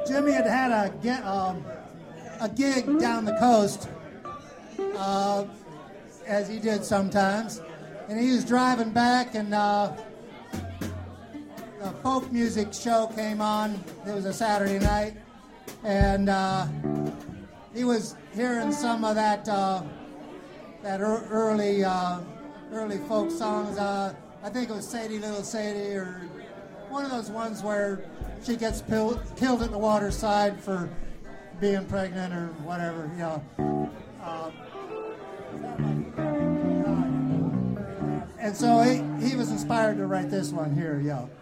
Jimmy had a gig down the coast, as he did sometimes, and he was driving back, and the folk music show came on. It was a Saturday night, and he was hearing some of that early folk songs. I think it was Sadie Little Sadie, or one of those ones where she gets killed at the waterside for being pregnant or whatever, you know. And so he was inspired to write this one here, yo.